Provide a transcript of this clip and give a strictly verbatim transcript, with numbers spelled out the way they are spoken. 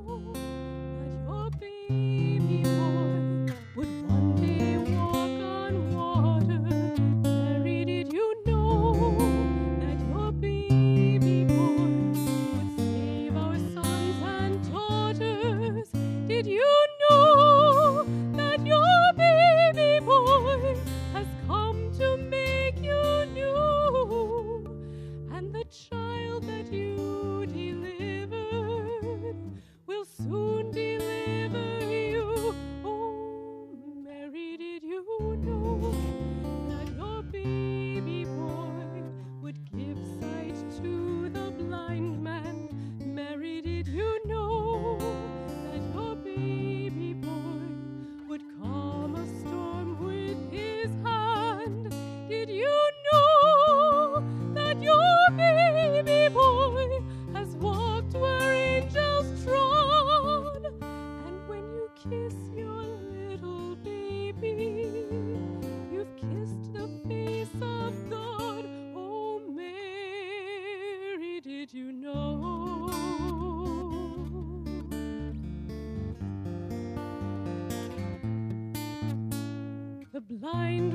that your baby boy would one day walk on water? Mary, did you know that your baby boy would save our sons and daughters? Did you know that your baby boy has come to make you new? And the child that you delivered will soon deliver you. Oh, Mary, did you know that your baby boy would give sight to the blind man? Mary, did you know that your baby boy would calm a storm with his hand? Did you know that your baby boy has walked where angels trod? And when you kiss your little baby, you've kissed the face of God. Oh, Mary, did you know? The blind